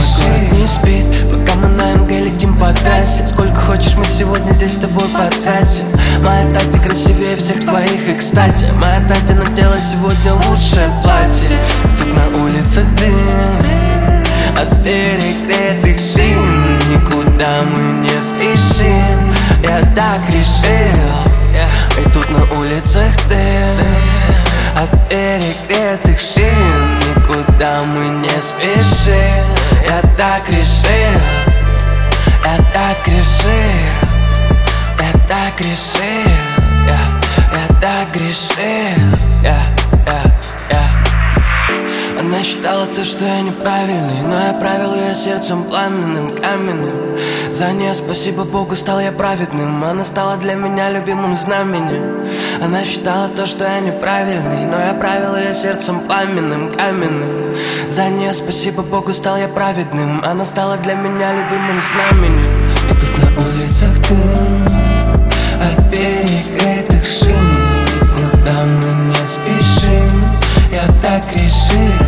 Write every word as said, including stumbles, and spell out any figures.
город не спит, пока мы на МГ летим по трассе. Сколько хочешь, мы сегодня здесь с тобой потратим. Моя Татя красивее всех твоих, и кстати, моя Татя надела сегодня лучшее платье. Тут на улицах дым от перегретых шин, никуда мы не спешим, я так решил. И тут на улицах дым от перегретых шин, никуда мы не спешим, я так решил. Я так решил, я так решил, я, я так решил, я, я, я. Она считала то, что я неправильный, но я правил ее сердцем пламенным, каменным. За нее, спасибо Богу, стал я праведным. Она стала для меня любимым знаменем. Она считала то, что я неправильный, но я правил ее сердцем пламенным, каменным. За нее, спасибо Богу, стал я праведным. Она стала для меня любимым знаменем. И тут на улицах дым от перегретых шин, никуда мы не спешим, я так решил.